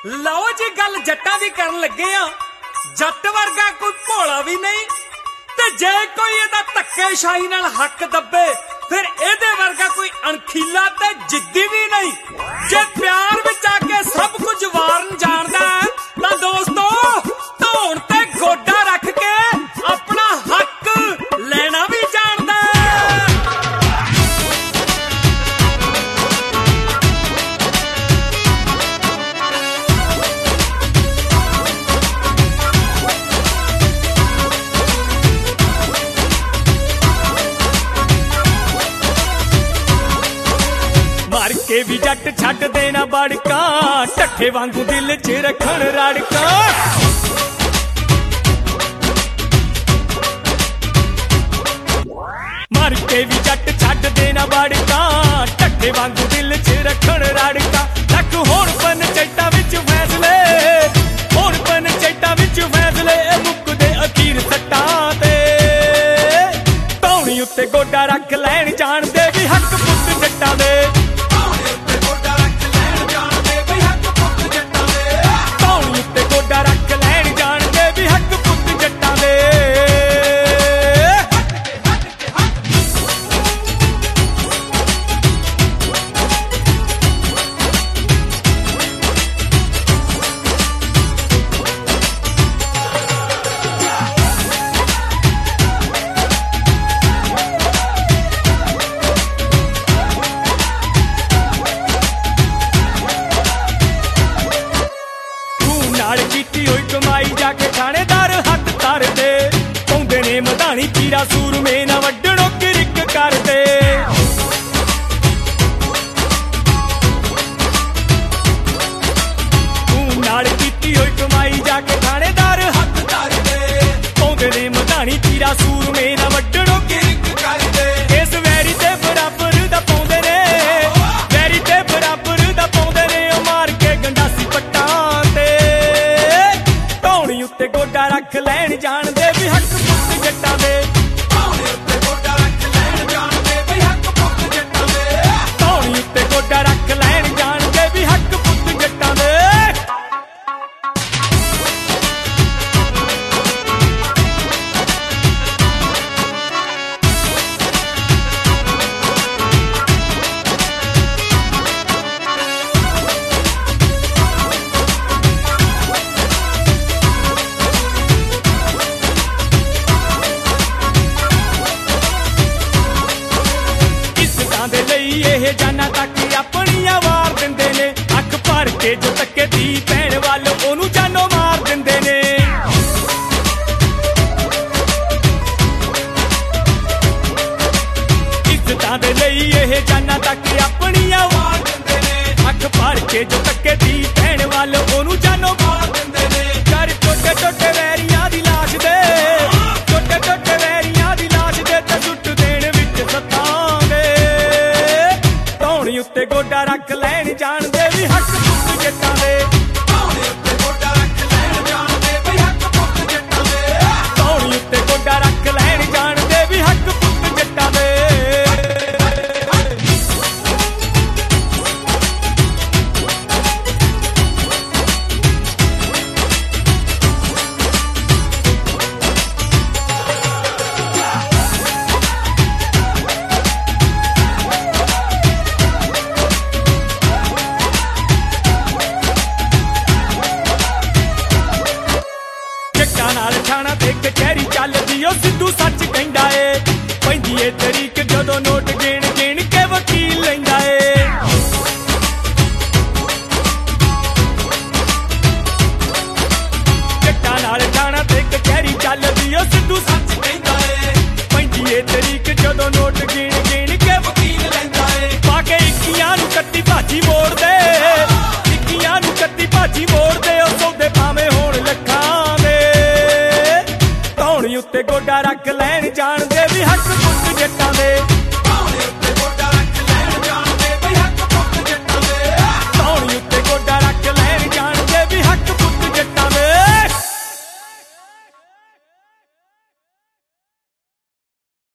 ਲਓ ਜੀ ਗੱਲ ਜੱਟਾਂ ਦੀ ਕਰਨ ਲੱਗੇ ਆ। ਜੱਟ ਵਰਗਾ ਕੋਈ ਭੋਲਾ ਵੀ ਨਹੀਂ ਤੇ ਜੇ ਕੋਈ ਇਹਦਾ ਧੱਕੇਸ਼ਾਹੀ ਨਾਲ ਹੱਕ ਦੱਬੇ ਫਿਰ ਇਹਦੇ ਵਰਗਾ ਕੋਈ ਅਣਖੀਲਾ ਤੇ ਜਿੱਦੀ ਵੀ ਨਹੀਂ। ਜੇ ਪਿਆਰ ਵਿੱਚ ਆ ਕੇ ਸਭ ਕੁਝ ਵਾਰਨ ਜਾਣਦਾ ਤਾਂ ਦੋਸਤੋ ਧੌਣ ਤੇ ਗੋਡਾ ਰੱਖ ਕੇ ਆਪਣਾ ਹੱਕ ਲੈਣਾ ਵੀ ਜਾਣਦਾ। मार के भी जट छड्ड देना बड़का ढक्के वांगू दिल च रखण रड़का। मार के भी जट छड्ड देना बड़का ढक्के वांगू दिल च रखण रड़का। लक होण पंचायतां विच फैसले होण पंचायतां विच फैसले मुकदे अखीर सट्टां ते धौणी उत्ते गोडा रख लैण जाणदे भी हक पुत्त जट्टां दे। कमाई जाके थानेदार हथ धर दे पौंदे ने मधानी चीरा सूरमे ना वड्डणों किरिक कर दे। तू नाल कीती होई कमाई जाके थानेदार हथ धर दे पौंदे ने मधानी चीरा सूरमे ना वड्डणों किरिक कर दे। इस वैरी ते बराबर दा पौंदे ने वैरी ते बराबर दा पौंदे ने मार के गंडासी पट्टां ते उत्ते गोडा रख लैण जाणदे भी हक पुत्त जट्टां दे। धौणी उत्ते गोडा रख लैण जाणदे भी हक पुत्त जट्टां दे। धौणी उत्ते गोडा रख लैण जाणदे भी हक पुत्त जट्टां दे। ਇਹ ਜਾਨਾ ਤੱਕ ਆਪਣੀਆਂ ਵਾਰ ਦਿੰਦੇ ਨੇ ਅੱਖ ਭਰ ਕੇ ਜੋ ਤੱਕੇ ਦੀ ਭੈਣ ਵੱਲ ਉਹਨੂੰ ਜਾਨੋਂ ਮਾਰ ਦਿੰਦੇ ਨੇ। ਇੱਜ਼ਤਾਂ ਦੇ ਲਈ ਇਹ ਜਾਨਾ ਤੱਕ ਆਪਣੀਆਂ ਵਾਰ ਦਿੰਦੇ ਨੇ ਅੱਖ ਭਰ ਕੇ ਜੋ ਤੱਕੇ ਦੀ ਭੈਣ ਵੱਲ ਉਹਨੂੰ ਜਾਨੋਂ ਮਾਰ ਦਿੰਦੇ ਨੇ। ਕਰ ਟੋਟੇ ਟੋਟੇ ਵੈਰੀਆਂ ਦੀ ਲਾਸ਼ ਦੇ ਟੋਟੇ ਟੋਟੇ ਵੈਰੀਆਂ ਦੀ ਲਾਸ਼ ਦੇ ਤੇ ਸੁੱਟ ਦੇਣ ਵਿੱਚ ਸੱਤਾਂ उत्ते गोडा रख लैण जाणदे भी हक पुत्त जट्टां दे। धौणी उत्ते गोडा रख लैण जाणदे भी हक पुत्त जट्टां दे। धौणी उत्ते गोडा रख लैण जाणदे भी हक पुत्त जट्टां दे। कचहरी चलदी ओ सिद्धू सच कहंदा ए पैंदी ए तरीक जदों नोट गिण गिण के वकील लैंदा ए। जट्टां नाल ठाणा ते कचहरी चलदी ओ सिद्धू सच कहंदा ए पैंदी ए तरीक जदों नोट गिण गिण के वकील लैंदा ए। पाके इक्कियां नूं कत्ती भाजी मोड़ दे इक्कियां नूं कत्ती भाजी मोड़ दे ओ सौदे भावें होण लखां दे। धौणी उत्ते गोडा रख लैण जाणदे भी हक